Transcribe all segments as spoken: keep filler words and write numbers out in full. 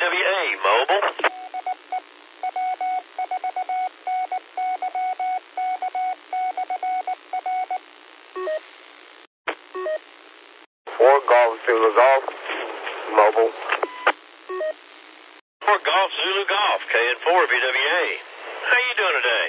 W A, mobile. Four Golf Zulu Golf, mobile. Four Golf Zulu Golf, K N four V W A. How you doing today?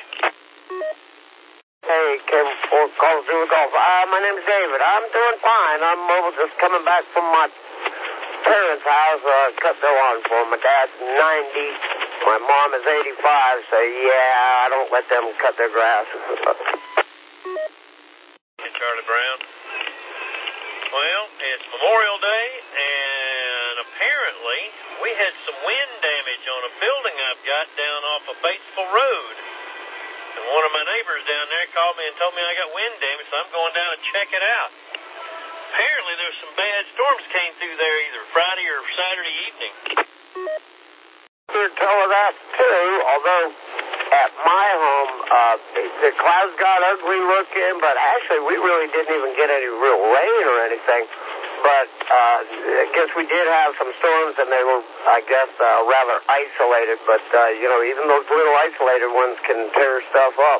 Hey, K N four Golf Zulu Golf. Uh, my name's David. I'm doing fine. I'm mobile, just coming back from my parents' house. Uh, cut their lawn for them. My dad's ninety. My mom is eighty-five, so yeah, I don't let them cut their grass. Hey, Charlie Brown. Well, it's Memorial Day, and apparently we had some wind damage on a building I've got down off of Batesville Road. And one of my neighbors down there called me and told me I got wind damage, so I'm going down to check it out. Apparently there's some bad storms came through there either Friday or Saturday evening. You're telling that too, although at my home, uh, the clouds got ugly looking, but actually we really didn't even get any real rain or anything. But uh, I guess we did have some storms, and they were, I guess, uh, rather isolated. But, uh, you know, even those little isolated ones can tear stuff up.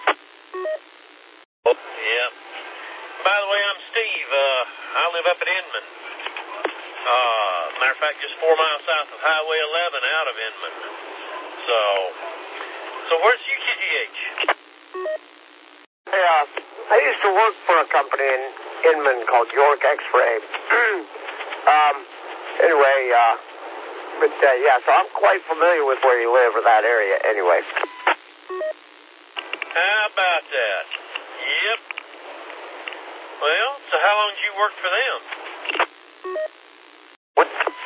Yeah. By the way, I'm Steve. Uh, I live up at Inman. Uh, matter of fact, just four miles south of Highway eleven out of Inman. So, so where's U K G H? Yeah, I used to work for a company in Inman called York X-Ray. um, anyway, uh, but, uh, yeah, so I'm quite familiar with where you live or that area anyway. How about that? Yep. Well, so how long did you work for them? What?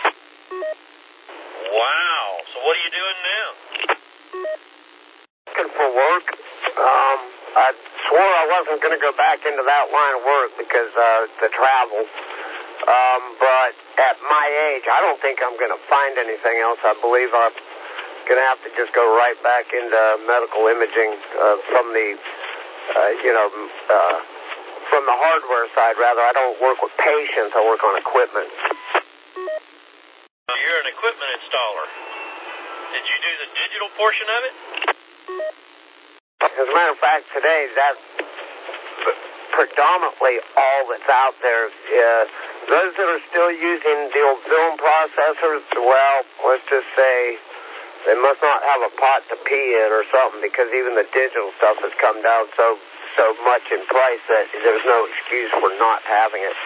Wow. So what are you doing now? Looking for work. Um, I swore I wasn't going to go back into that line of work because uh, the travel. Um, but at my age, I don't think I'm going to find anything else. I believe I'm going to have to just go right back into medical imaging uh, from the, uh, you know, uh, from the hardware side, rather. I don't work with patients. I work on equipment. You're an equipment installer. Did you do the digital portion of it? As a matter of fact, today, that's predominantly all that's out there. Uh, those that are still using the old film processors, well, let's just say they must not have a pot to pee in or something, because even the digital stuff has come down so so much in price that there's no excuse for not having it.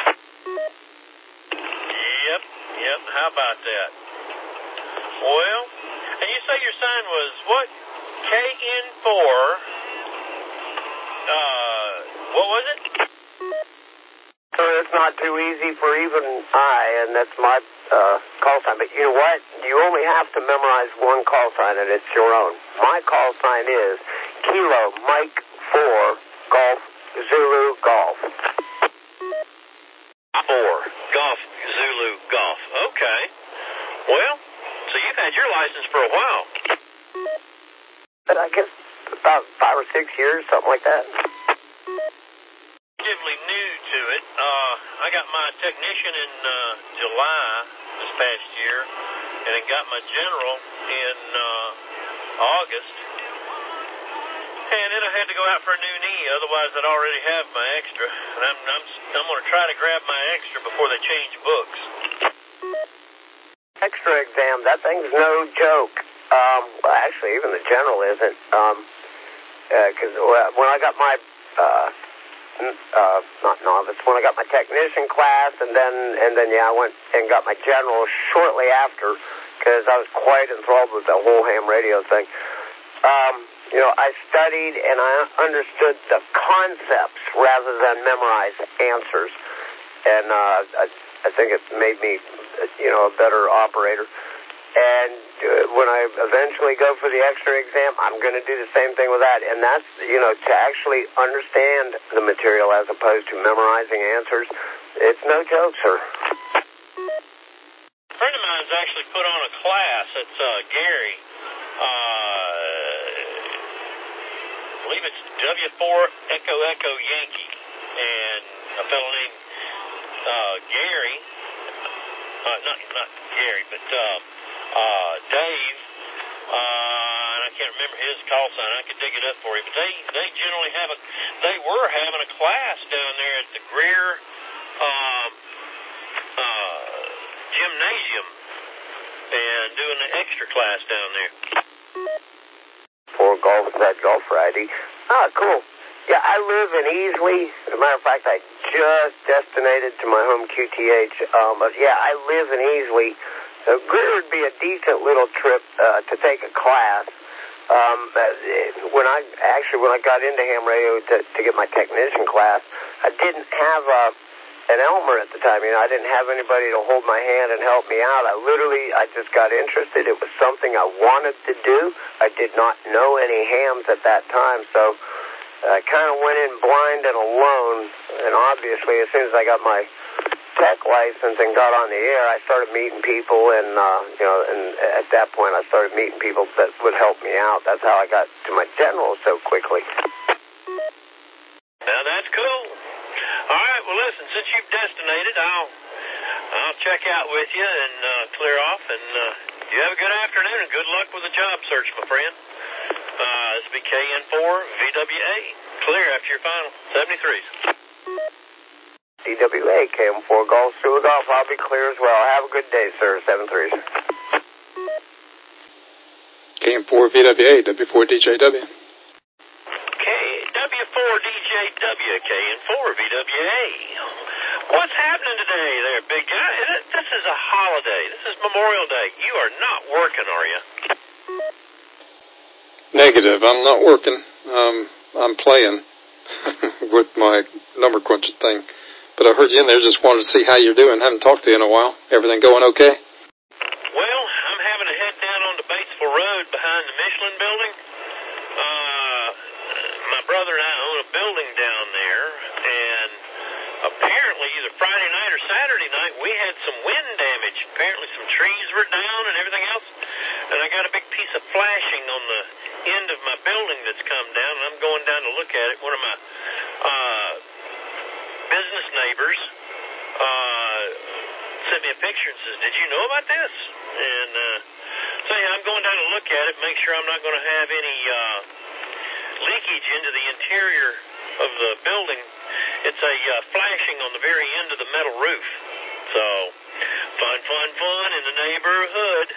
Yep, yep. How about that? Well, and you say your sign was what? K N four, uh, what was it? So it's not too easy for even I, and that's my uh, call sign. But you know what? You only have to memorize one call sign, and it's your own. My call sign is Kilo Mike four Golf Zulu Golf. Four Golf Zulu Golf. Okay. Well, so you've had your license for a while. But I guess about five or six years, something like that. Relatively new to it. Uh, I got my technician in uh, July this past year, and then got my general in uh, August. And then I had to go out for a new knee, otherwise I'd already have my extra. And I'm I'm, I'm going to try to grab my extra before they change books. Extra exam, that thing's no joke. Um, well, actually, even the general isn't. Um, because uh, when I got my, uh, uh, not novice, when I got my technician class, and then, and then, yeah, I went and got my general shortly after, because I was quite enthralled with the whole ham radio thing. Um, you know, I studied and I understood the concepts rather than memorize answers. And, uh, I, I think it made me, you know, a better operator. And uh, when I eventually go for the extra exam, I'm going to do the same thing with that. And that's, you know, to actually understand the material as opposed to memorizing answers. It's no joke, sir. A friend of mine's actually put on a class. It's uh, Gary. Uh, I believe it's W four Echo Echo Yankee. And a fellow named uh, Gary, uh, not, not Gary, but... Uh, uh, Dave, uh, and I can't remember his call sign. I could dig it up for you, but they, they generally have a, they were having a class down there at the Greer, um, uh, gymnasium and doing the extra class down there. For golf, that Golf Friday. Ah, cool. Yeah, I live in Easley. As a matter of fact, I just destinated to my home Q T H. Um, but yeah, I live in Easley. So Greer would be a decent little trip uh, to take a class. Um, when I actually when I got into ham radio to, to get my technician class, I didn't have a, an Elmer at the time. You know, I didn't have anybody to hold my hand and help me out. I literally, I just got interested. It was something I wanted to do. I did not know any hams at that time, so I kind of went in blind and alone. And obviously, as soon as I got my tech license and got on the air, I started meeting people, and uh, you know, and at that point, I started meeting people that would help me out. That's how I got to my general so quickly. Now that's cool. All right, well, listen, since you've destinated, I'll I'll check out with you and uh, clear off, and uh, you have a good afternoon and good luck with the job search, my friend. Uh, this will be K N four V W A. Clear after your final seventy-threes. D W A, K M four Golf, Sula Golf. I'll be clear as well. Have a good day, sir. seven threes. K M four V W A, W four D J W. K W four D J W, K N four V W A. What's happening today there, big guy? This is a holiday. This is Memorial Day. You are not working, are you? Negative. I'm not working. Um, I'm playing with my number crunching thing. But I heard you in there, just wanted to see how you're doing. Haven't talked to you in a while. Everything going okay? Well, I'm having to head down onto Batesville Road behind the Michelin building. Uh, my brother and I own a building down there, and apparently either Friday night or Saturday night we had some wind damage. Apparently some trees were down and everything else, and I got a big piece of flashing on the end of my building that's come down, and I'm going down to look at it. One of my uh, business neighbors uh, sent me a picture and says, "Did you know about this?" And uh, so yeah, I'm going down to look at it, make sure I'm not going to have any uh, leakage into the interior of the building. It's a uh, flashing on the very end of the metal roof. So, fun, fun, fun in the neighborhood.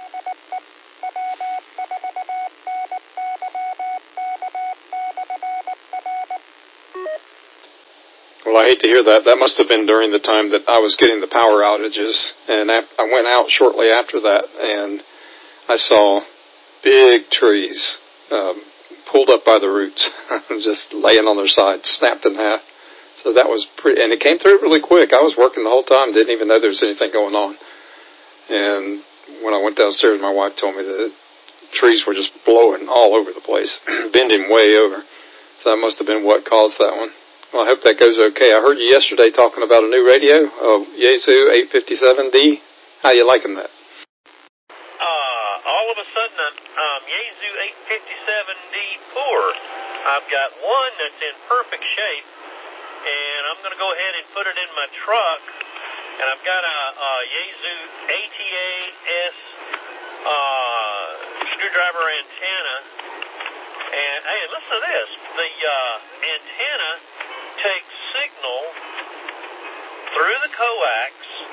Well, I hate to hear that. That must have been during the time that I was getting the power outages, and I went out shortly after that, and I saw big trees um, pulled up by the roots, just laying on their sides, snapped in half. So that was pretty, and it came through really quick. I was working the whole time, didn't even know there was anything going on. And when I went downstairs, my wife told me that the trees were just blowing all over the place, bending way over. So that must have been what caused that one. Well, I hope that goes okay. I heard you yesterday talking about a new radio, uh, Yaesu eight fifty-seven D. How you liking that? Uh, all of a sudden, um, Yaesu eight fifty-seven D Poor. I've got one that's in perfect shape, and I'm going to go ahead and put it in my truck. And I've got a, a Yaesu A T A S uh, screwdriver antenna. And, hey, listen to this. The uh, antenna takes signal through the coax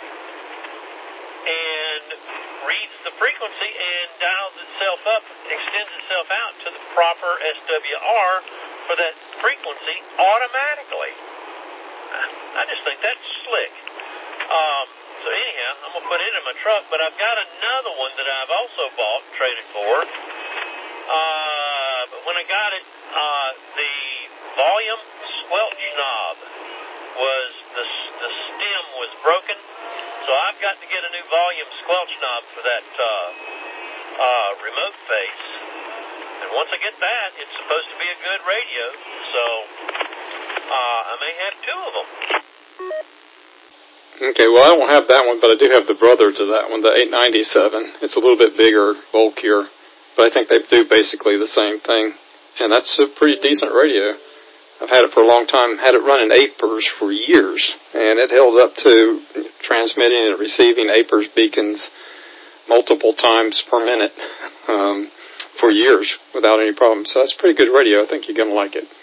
and reads the frequency and dials itself up, extends itself out to the proper S W R for that frequency automatically. I just think that's slick. Um, so anyhow, I'm going to put it in my truck, but I've got another one that I've also bought and traded for. Uh, but when I got it, uh, the volume squelch knob was, the, the stem was broken, so I've got to get a new volume squelch knob for that uh, uh, remote face. And once I get that, it's supposed to be a good radio, so uh, I may have two of them. Okay, well, I don't have that one, but I do have the brother to that one, the eight ninety-seven. It's a little bit bigger, bulkier, but I think they do basically the same thing. And that's a pretty decent radio. I've had it for a long time, had it running A P E R S for years, and it held up to transmitting and receiving A P E R S beacons multiple times per minute um, for years without any problems. So that's pretty good radio. I think you're going to like it.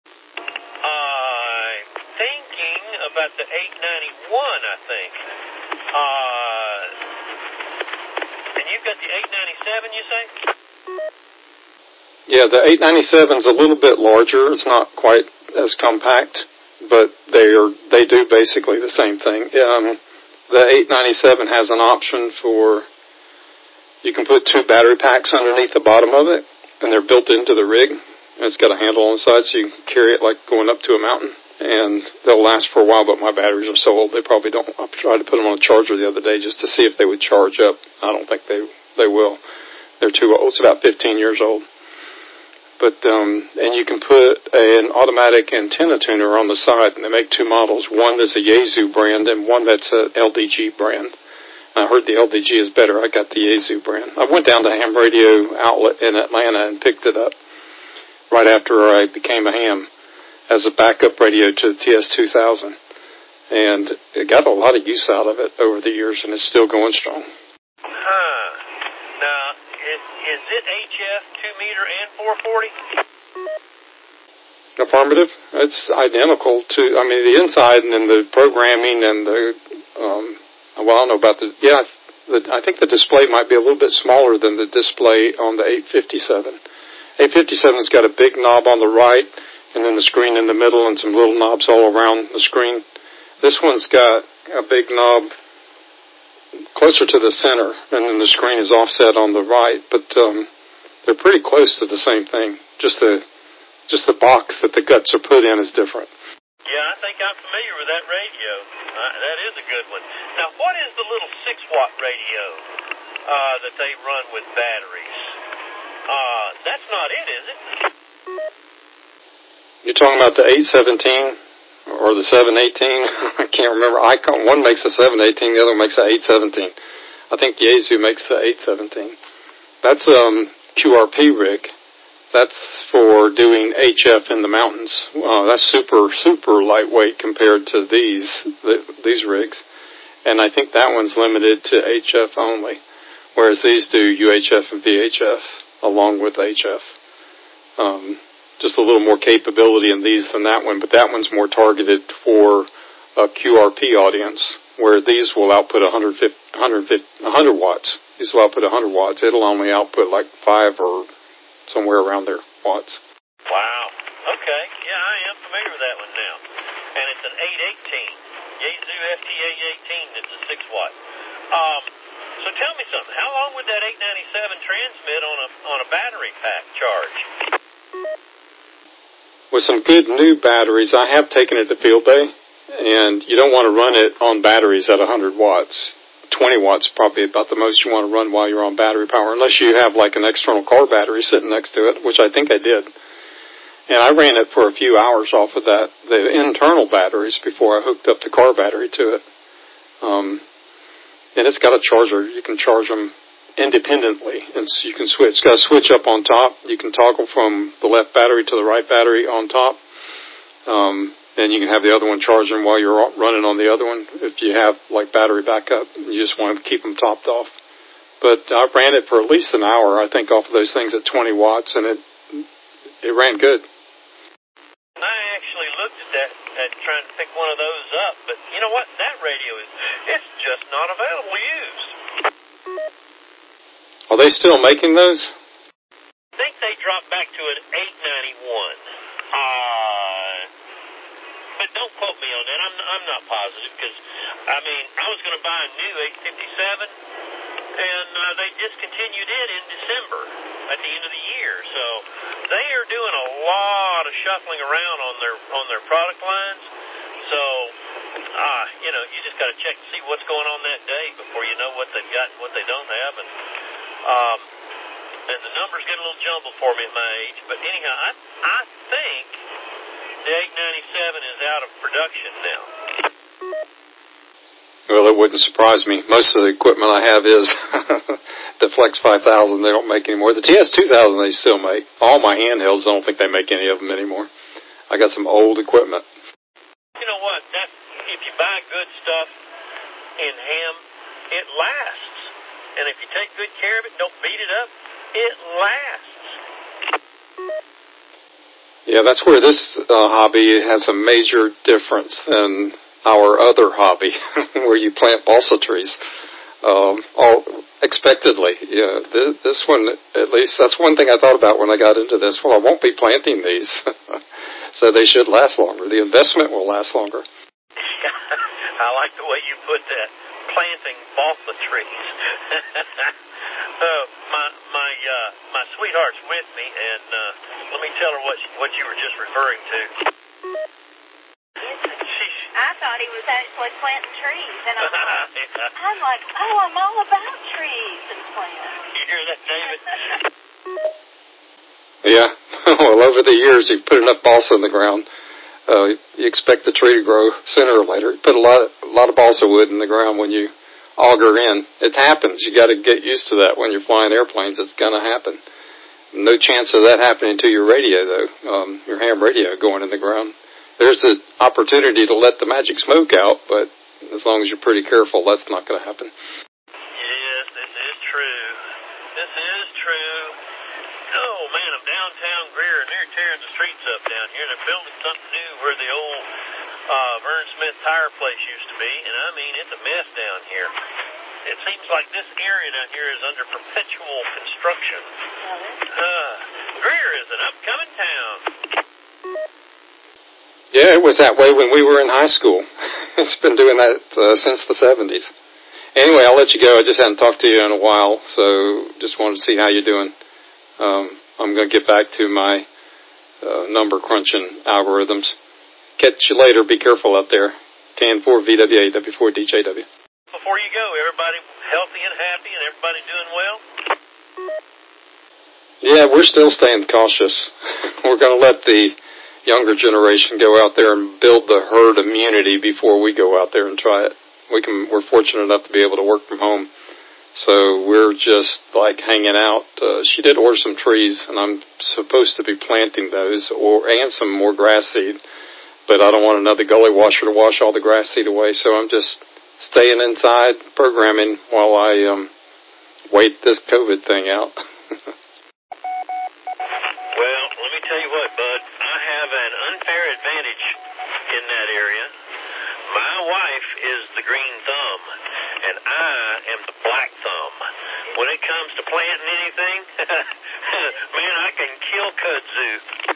I'm thinking about the eight ninety-one, I think. Uh, and you've got the eight ninety-seven, you say? Yeah, the eight ninety-seven is a little bit larger. It's not quite as compact, but they are they do basically the same thing. Um, the eight ninety-seven has an option for, you can put two battery packs underneath the bottom of it, and they're built into the rig. And it's got a handle on the side, so you can carry it like going up to a mountain, and they'll last for a while, but my batteries are so old they probably don't. I tried to put them on a charger the other day just to see if they would charge up. I don't think they they will. They're too old. It's about fifteen years old. But, um, and you can put an automatic antenna tuner on the side, and they make two models. One that's a Yaesu brand and one that's a L D G brand. I heard the L D G is better. I got the Yaesu brand. I went down to Ham Radio Outlet in Atlanta and picked it up right after I became a ham as a backup radio to the T S two thousand. And it got a lot of use out of it over the years, and it's still going strong. Huh. Now, is, is it H F two meter and four forty? Affirmative. It's identical to, I mean, the inside and then the programming and the, um, well, I don't know about the, yeah, the, I think the display might be a little bit smaller than the display on the eight fifty-seven. eight fifty-seven's got a big knob on the right and then the screen in the middle and some little knobs all around the screen. This one's got a big knob closer to the center, and then the screen is offset on the right, but um, they're pretty close to the same thing. Just the just the box that the guts are put in is different. Yeah, I think I'm familiar with that radio. Uh, that is a good one. Now, what is the little six watt radio uh, that they run with batteries? Uh, that's not it, is it? You're talking about the eight seventeen? Or the seven eighteen, I can't remember. Icon, one makes a seven eighteen, the other makes a eight seventeen. I think Yaesu makes the eight seventeen. That's um Q R P rig. That's for doing H F in the mountains. Uh, that's super, super lightweight compared to these the, these rigs. And I think that one's limited to H F only, whereas these do U H F and V H F along with H F. Um, just a little more capability in these than that one, but that one's more targeted for a Q R P audience, where these will output one hundred fifty, one hundred fifty, one hundred watts. These will output one hundred watts. It'll only output like five or somewhere around there watts. Wow. Okay. Yeah, I am familiar with that one now. And it's an eight eighteen. Yaesu F T eight eighteen. It's a six watt. Um, so tell me something. How long would that eight ninety-seven transmit on a on a battery pack charge? With some good new batteries, I have taken it to field day, and you don't want to run it on batteries at one hundred watts. twenty watts probably about the most you want to run while you're on battery power, unless you have like an external car battery sitting next to it, which I think I did. And I ran it for a few hours off of that, the internal batteries, before I hooked up the car battery to it. Um, and it's got a charger. You can charge them independently, and so you can switch. It's got a switch up on top. You can toggle from the left battery to the right battery on top, um, and you can have the other one charging while you're running on the other one. If you have like battery backup, you just want to keep them topped off. But I ran it for at least an hour, I think, off of those things at twenty watts, and it it ran good. I actually looked at that, at trying to pick one of those up, but you know what? That radio is it's just not available used. Are they still making those? I think they dropped back to an eight ninety-one. Uh, but don't quote me on that. I'm I'm not positive because, I mean, I was going to buy a new eight fifty-seven, and uh, they discontinued it in December at the end of the year. So they are doing a lot of shuffling around on their on their product lines. So, uh, you know, you just got to check to see what's going on that day before you know what they've got and what they don't have. And Um, and the numbers get a little jumbled for me at my age. But anyhow, I, I think the eight ninety-seven is out of production now. Well, it wouldn't surprise me. Most of the equipment I have is the Flex five thousand. They don't make anymore. The T S two thousand they still make. All my handhelds, I don't think they make any of them anymore. I got some old equipment. You know what? That if you buy good stuff in ham, it lasts. and if you take good care of it, don't beat it up, it lasts. Yeah, that's where this uh, hobby has a major difference than our other hobby, where you plant balsa trees, um, all expectedly. Yeah, th- this one, at least, that's one thing I thought about when I got into this. Well, I won't be planting these, so they should last longer. The investment will last longer. I like the way you put that, planting balsa trees. uh, my my uh, my sweetheart's with me, and uh, let me tell her what she, what you were just referring to. I thought he was actually planting trees, and I'm like, I'm like, oh, I'm all about trees and plants. You hear that, David? Yeah. Well, over the years, you put enough balsa in the ground, uh, you expect the tree to grow sooner or later. You put a lot, a lot of balsa wood in the ground when you auger in. It happens. You got to get used to that when you're flying airplanes. It's going to happen. No chance of that happening to your radio, though. Um, your ham radio going in the ground. There's an opportunity to let the magic smoke out, but as long as you're pretty careful, that's not going to happen. Yes, this is true. This is true. Oh, man, I'm downtown Greer, and they're tearing the streets up down here. They're building something new where the old uh, Vern Smith tire place used to be, and, I mean, it's a mess down here. It seems like this area down here is under perpetual construction. Uh, Greer is an upcoming town. Yeah, it was that way when we were in high school. It's been doing that uh, since the seventies. Anyway, I'll let you go. I just hadn't talked to you in a while, so just wanted to see how you're doing. Um, I'm going to get back to my uh, number crunching algorithms. Catch you later. Be careful out there. K N four V W A, W four D J W. Before you go, everybody healthy and happy and everybody doing well? Yeah, we're still staying cautious. We're going to let the younger generation go out there and build the herd immunity before we go out there and try it. We can, we're fortunate enough to be able to work from home, so we're just like hanging out. Uh, she did order some trees, and I'm supposed to be planting those, or and some more grass seed, but I don't want another gully washer to wash all the grass seed away, so I'm just staying inside programming while I um, wait this COVID thing out. Well, let me tell you what, bud. I have an unfair advantage in that area. My wife is the green thumb, and I am the black thumb. When it comes to planting anything, man, I can kill kudzu.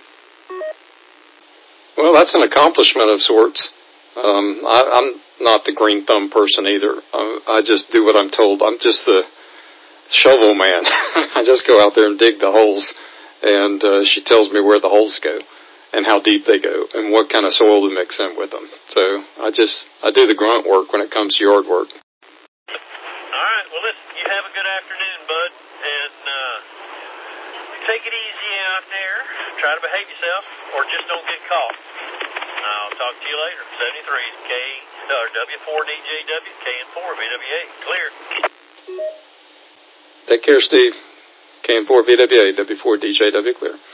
Well, that's an accomplishment of sorts. Um, I, I'm not the green thumb person either. I, I just do what I'm told. I'm just the shovel man. I just go out there and dig the holes. And uh, she tells me where the holes go and how deep they go and what kind of soil to mix in with them. So I just, I do the grunt work when it comes to yard work. All right. Well, listen, you have a good afternoon, bud. And uh, take it easy out there. Try to behave yourself or just don't get caught. I'll talk to you later. seventy-three is K, or W four D J W, K N four V W A. Clear. Take care, Steve. K N four V W A, W four D J W, clear.